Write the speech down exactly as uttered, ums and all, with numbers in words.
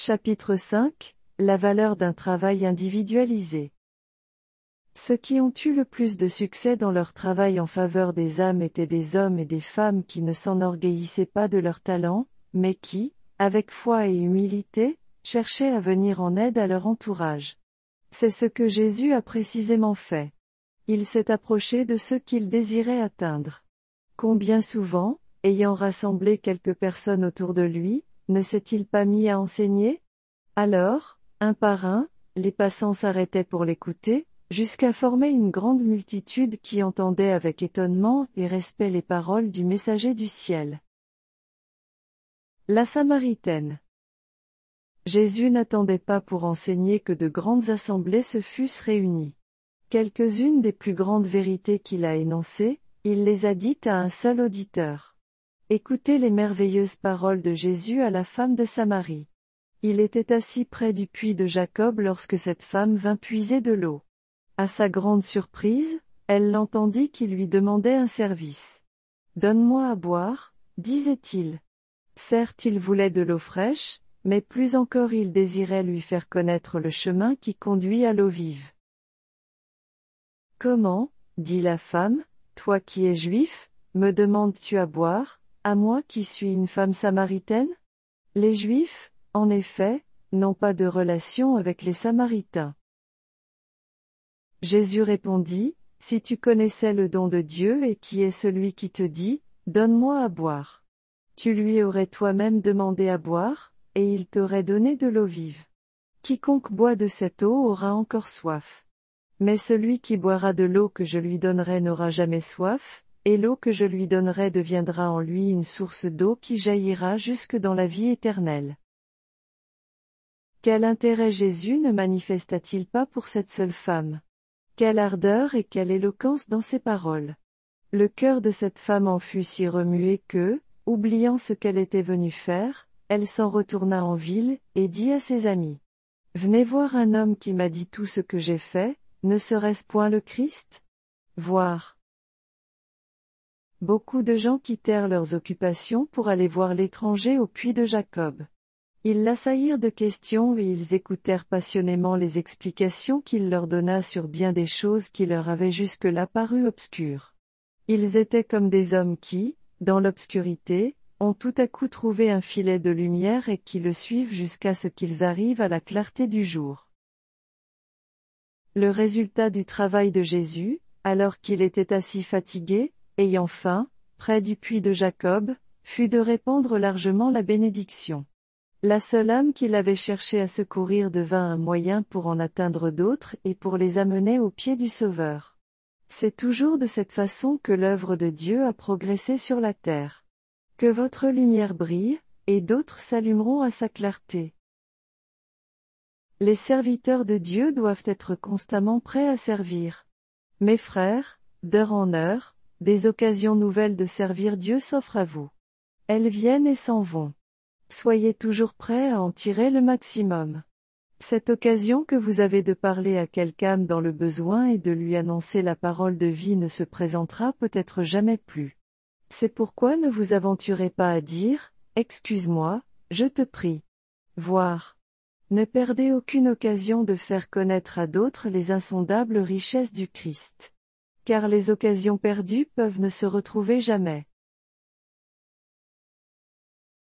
Chapitre cinq. La valeur d'un travail individualisé. Ceux qui ont eu le plus de succès dans leur travail en faveur des âmes étaient des hommes et des femmes qui ne s'enorgueillissaient pas de leur talent, mais qui, avec foi et humilité, cherchaient à venir en aide à leur entourage. C'est ce que Jésus a précisément fait. Il s'est approché de ceux qu'il désirait atteindre. Combien souvent, ayant rassemblé quelques personnes autour de lui, ne s'est-il pas mis à enseigner? Alors, un par un, les passants s'arrêtaient pour l'écouter, jusqu'à former une grande multitude qui entendait avec étonnement et respect les paroles du messager du ciel. La Samaritaine. Jésus n'attendait pas pour enseigner que de grandes assemblées se fussent réunies. Quelques-unes des plus grandes vérités qu'il a énoncées, il les a dites à un seul auditeur. Écoutez les merveilleuses paroles de Jésus à la femme de Samarie. Il était assis près du puits de Jacob lorsque cette femme vint puiser de l'eau. À sa grande surprise, elle l'entendit qui lui demandait un service. « Donne-moi à boire », disait-il. Certes il voulait de l'eau fraîche, mais plus encore il désirait lui faire connaître le chemin qui conduit à l'eau vive. « Comment, dit la femme, toi qui es juif, me demandes-tu à boire, à moi qui suis une femme samaritaine? Les Juifs, en effet, n'ont pas de relation avec les Samaritains. » Jésus répondit, « Si tu connaissais le don de Dieu et qui est celui qui te dit, donne-moi à boire. Tu lui aurais toi-même demandé à boire, et il t'aurait donné de l'eau vive. Quiconque boit de cette eau aura encore soif. Mais celui qui boira de l'eau que je lui donnerai n'aura jamais soif, et l'eau que je lui donnerai deviendra en lui une source d'eau qui jaillira jusque dans la vie éternelle. » Quel intérêt Jésus ne manifesta-t-il pas pour cette seule femme? Quelle ardeur et quelle éloquence dans ses paroles! Le cœur de cette femme en fut si remué que, oubliant ce qu'elle était venue faire, elle s'en retourna en ville, et dit à ses amis. « Venez voir un homme qui m'a dit tout ce que j'ai fait, ne serait-ce point le Christ? Voir. » Beaucoup de gens quittèrent leurs occupations pour aller voir l'étranger au puits de Jacob. Ils l'assaillirent de questions et ils écoutèrent passionnément les explications qu'il leur donna sur bien des choses qui leur avaient jusque-là paru obscures. Ils étaient comme des hommes qui, dans l'obscurité, ont tout à coup trouvé un filet de lumière et qui le suivent jusqu'à ce qu'ils arrivent à la clarté du jour. Le résultat du travail de Jésus, alors qu'il était assis fatigué, ayant faim, près du puits de Jacob, fut de répandre largement la bénédiction. La seule âme qu'il avait cherché à secourir devint un moyen pour en atteindre d'autres et pour les amener aux pieds du Sauveur. C'est toujours de cette façon que l'œuvre de Dieu a progressé sur la terre. Que votre lumière brille, et d'autres s'allumeront à sa clarté. Les serviteurs de Dieu doivent être constamment prêts à servir. Mes frères, d'heure en heure, des occasions nouvelles de servir Dieu s'offrent à vous. Elles viennent et s'en vont. Soyez toujours prêts à en tirer le maximum. Cette occasion que vous avez de parler à quelqu'un dans le besoin et de lui annoncer la parole de vie ne se présentera peut-être jamais plus. C'est pourquoi ne vous aventurez pas à dire, « Excuse-moi, je te prie. » Voire. Ne perdez aucune occasion de faire connaître à d'autres les insondables richesses du Christ. Car les occasions perdues peuvent ne se retrouver jamais.